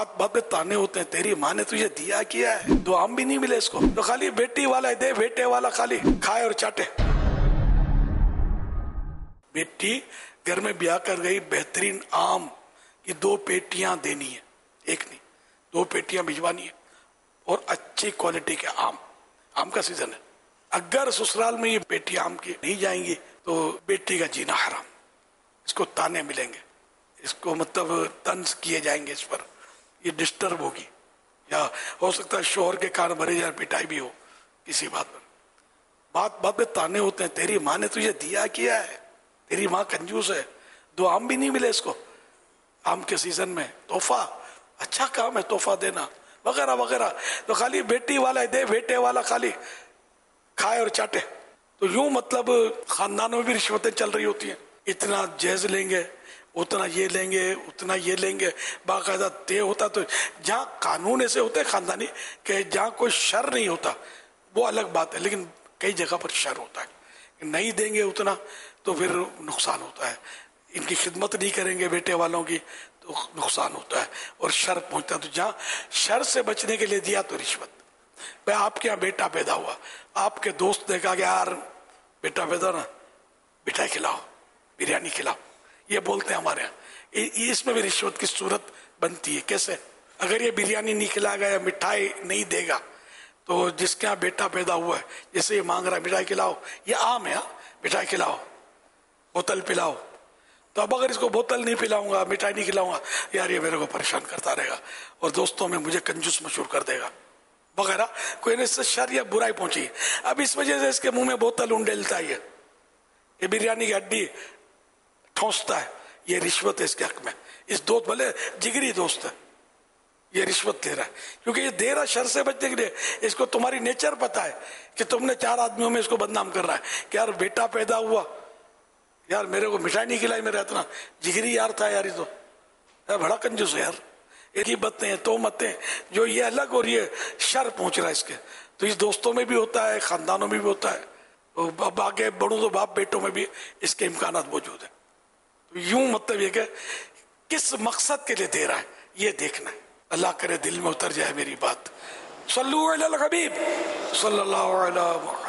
بات بات پہ تانے ہوتے ہیں، تیری ماں نے تجھے دیا کیا ہے، دو آم بھی نہیں ملے اس کو، تو خالی بیٹی والا دے، بیٹے والا خالی کھائے اور چاٹے۔ بیٹی گھر میں بیاہ کر گئی، بہترین آم کی 2 پیٹیاں دینی ہے، ایک نہیں 2 پیٹیاں بھجوانی ہے، اور اچھی کوالٹی کے آم کا سیزن ہے۔ اگر سسرال میں یہ پیٹی آم کی نہیں جائیں گی تو بیٹی کا جینا حرام، اس کو تانے ملیں گے، اس کو مطلب طنز کیے جائیں گے، اس پر یہ ڈسٹرب ہوگی، یا ہو سکتا ہے شوہر کے کان بھرے جائے، پٹائی بھی ہو کسی بات پر۔ بات بات پہ تانے ہوتے ہیں، تیری ماں نے تجھے دیا کیا ہے، تیری ماں کنجوس ہے، 2 آم بھی نہیں ملے اس کو آم کے سیزن میں، تحفہ اچھا کام ہے تحفہ دینا وغیرہ وغیرہ، تو خالی بیٹی والا دے، بیٹے والا خالی کھائے اور چاٹے۔ تو یوں مطلب خاندانوں میں بھی رشوتیں چل رہی ہوتی ہیں، اتنا جہیز لیں گے، اتنا یہ لیں گے، اتنا یہ لیں گے، باقاعدہ طے ہوتا۔ تو جہاں قانون ایسے ہوتے ہیں خاندانی کہ جہاں کوئی شر نہیں ہوتا وہ الگ بات ہے، لیکن کئی جگہ پر شر ہوتا ہے، نہیں دیں گے اتنا تو پھر نقصان ہوتا ہے، ان کی خدمت نہیں کریں گے بیٹے والوں کی تو نقصان ہوتا ہے اور شر پہنچتا ہے۔ تو جہاں شر سے بچنے کے لیے دیا تو رشوت۔ بھائی آپ کے یہاں بیٹا پیدا ہوا، آپ کے دوست نے کہا کہ یار بیٹا پیدا نا، مٹھائی کھلاؤ، بریانی کھلاؤ، یہ بولتے ہیں ہمارے یہاں، اس میں بھی رشوت کی صورت بنتی ہے۔ کیسے؟ اگر یہ بریانی نہیں کھلائے گا یا مٹھائی نہیں دے گا تو جس کے یہاں بیٹا پیدا ہوا ہے، جیسے یہ مانگ رہا ہے مٹھائی کھلاؤ، یہ عام ہے، مٹھائی کھلاؤ، بوتل پلاؤ، تو اب اگر اس کو بوتل نہیں پلاؤں گا، مٹھائی نہیں کھلاؤں گا، یار یہ میرے کو پریشان کرتا رہے گا اور دوستوں میں مجھے کنجوس مشہور کر دے گا وغیرہ، کوئی نہ اس سے شر یا برائی پہنچی۔ اب اس وجہ سے اس کے منہ میں بوتل انڈیلتا ہے، یہ بریانی کی ہڈی ٹھونستا ہے، یہ رشوت ہے اس کے حق میں۔ اس دوست بھلے جگری دوست ہے، یہ رشوت دے رہا ہے کیونکہ یہ دے رہا شر سے بچنے کے لیے۔ اس کو تمہاری نیچر پتا ہے کہ تم نے 4 آدمیوں میں اس کو بدنام کر رہا ہے کہ یار بیٹا پیدا ہوا، یار میرے کو مٹھائی نہیں کھلائی، میرا اتنا جگری یار تھا یار، یہ تو یار بڑا کنجوس ہے یار، ایک باتیں تہمتیں جو یہ الگ اور یہ شر پہنچ رہا ہے اس کے۔ تو اس دوستوں میں بھی ہوتا ہے، خاندانوں میں بھی ہوتا ہے، اب آگے بڑھوں تو باپ بیٹوں میں بھی اس کے امکانات موجود ہیں۔ تو یوں مطلب یہ کہ کس مقصد کے لیے دے رہا ہے یہ دیکھنا ہے۔ اللہ کرے دل میں اتر جائے میری بات۔ صلو علی الحبیب صلی اللہ علیہ وسلم۔